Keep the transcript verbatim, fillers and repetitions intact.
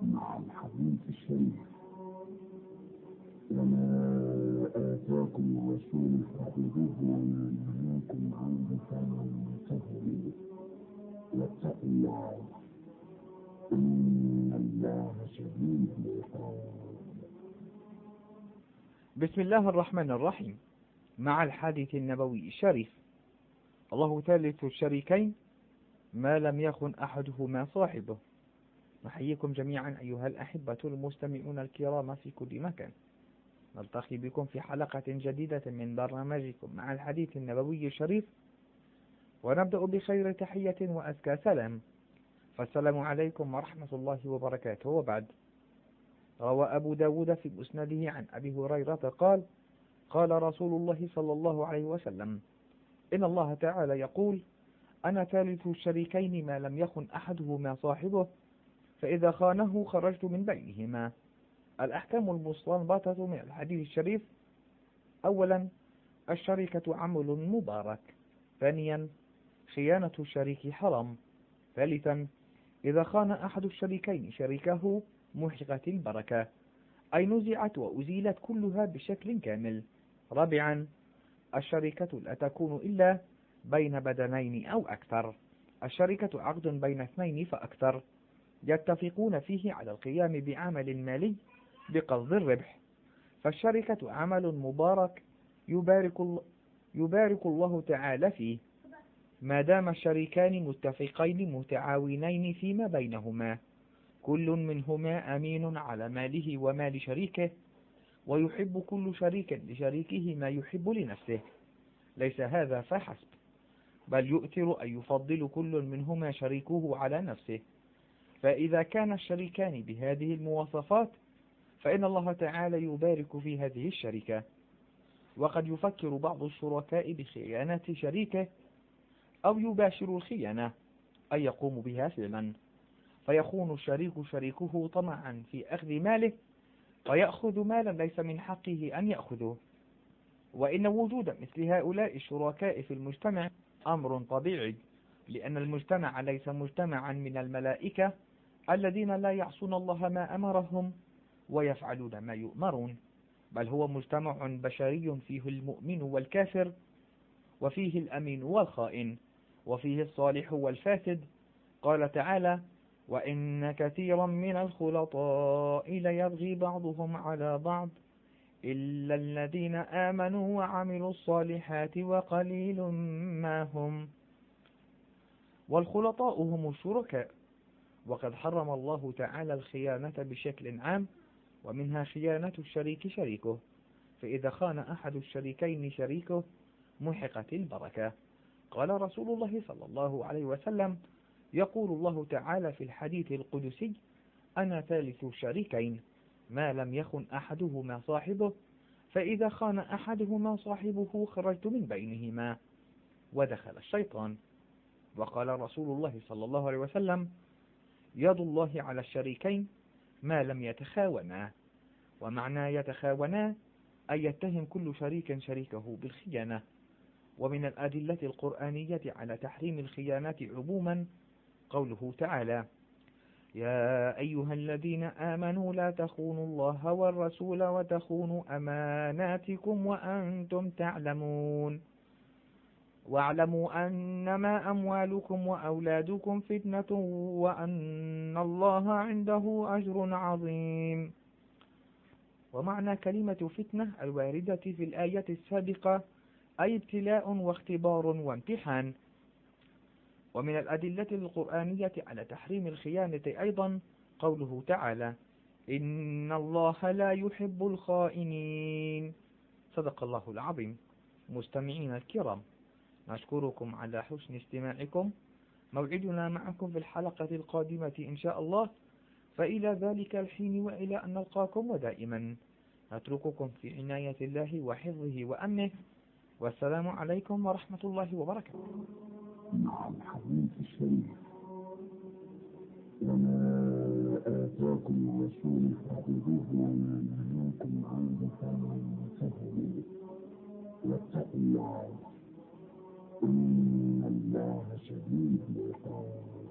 مع الحديث الشريف. وما آتاكم الرسول فخذوه وما نهاكم عنه فانتهوا واتقوا الله إن الله شديد العقاب. بسم الله الرحمن الرحيم. مع الحديث النبوي الشريف. الله ثالث الشريكين ما لم يخن أحدهما صاحبه. نحييكم جميعا أيها الأحبة المستمعون الكرام في كل مكان. نلتقي بكم في حلقة جديدة من برنامجكم مع الحديث النبوي الشريف، ونبدأ بخير تحية وأزكى سلام، فالسلام عليكم ورحمة الله وبركاته. وبعد، روى أبو داود في مسنده عن أبي هريرة قال: قال رسول الله صلى الله عليه وسلم: إن الله تعالى يقول: أنا ثالث الشريكين ما لم يخن أحدهما صاحبه، فإذا خانه خرجت من بينهما. الأحكام المستنبطة من الحديث الشريف: أولا، الشركة عمل مبارك. ثانيا، خيانة الشريك حرام. ثالثا، إذا خان أحد الشريكين شريكه محقت البركة، أي نزعت وأزيلت كلها بشكل كامل. رابعا، الشركة لا تكون إلا بين بدنين أو أكثر. الشركة عقد بين اثنين فأكثر يتفقون فيه على القيام بعمل مالي بقصد الربح، فالشركة عمل مبارك يبارك, يبارك الله تعالى فيه، ما دام الشريكان متفقين متعاونين فيما بينهما، كل منهما أمين على ماله ومال شريكه، ويحب كل شريك لشريكه ما يحب لنفسه. ليس هذا فحسب، بل يؤثر أن يفضل كل منهما شريكه على نفسه. فإذا كان الشريكان بهذه المواصفات فإن الله تعالى يبارك في هذه الشركة. وقد يفكر بعض الشركاء بخيانة شريكه أو يباشر الخيانة أن يقوم بها فعلا، فيخون الشريك شريكه طمعا في أخذ ماله، فيأخذ مالا ليس من حقه أن يأخذه. وإن وجود مثل هؤلاء الشركاء في المجتمع أمر طبيعي، لأن المجتمع ليس مجتمعا من الملائكة الذين لا يعصون الله ما أمرهم ويفعلون ما يؤمرون، بل هو مجتمع بشري فيه المؤمن والكافر، وفيه الأمين والخائن، وفيه الصالح والفاسد. قال تعالى: وإن كثيرا من الخلطاء ليبغي بعضهم على بعض إلا الذين آمنوا وعملوا الصالحات وقليل ما هم. والخلطاء هم الشركاء، وقد حرم الله تعالى الخيانة بشكل عام، ومنها خيانة الشريك شريكه، فإذا خان أحد الشريكين شريكه محقت البركة. قال رسول الله صلى الله عليه وسلم: يقول الله تعالى في الحديث القدسي: أنا ثالث الشريكين ما لم يخن أحدهما صاحبه، فإذا خان أحدهما صاحبه خرجت من بينهما. ودخل الشيطان. وقال رسول الله صلى الله عليه وسلم: يد الله على الشريكين ما لم يتخاونا. ومعنى يتخاونا أن يتهم كل شريك شريكه بالخيانة. ومن الأدلة القرآنية على تحريم الخيانة عموما قوله تعالى: يا أيها الذين آمنوا لا تخونوا الله والرسول وتخونوا أماناتكم وأنتم تعلمون واعلموا أنما أموالكم وأولادكم فتنة وأن الله عنده أجر عظيم. ومعنى كلمة فتنة الواردة في الآية السابقة أي ابتلاء واختبار وامتحان. ومن الأدلة القرآنية على تحريم الخيانة أيضا قوله تعالى: إن الله لا يحب الخائنين. صدق الله العظيم. مستمعين الكرام، نشكركم على حسن استماعكم. موعدنا معكم في الحلقة القادمة إن شاء الله، فإلى ذلك الحين وإلى أن نلقاكم، ودائما نترككم في عناية الله وحفظه وأمنه، والسلام عليكم ورحمة الله وبركاته. مع الحديث الشريف. وما آتاكم الرسول فخذوه وما نهاكم عنه فانتهوا واتقوا الله إن الله شديد العقاب.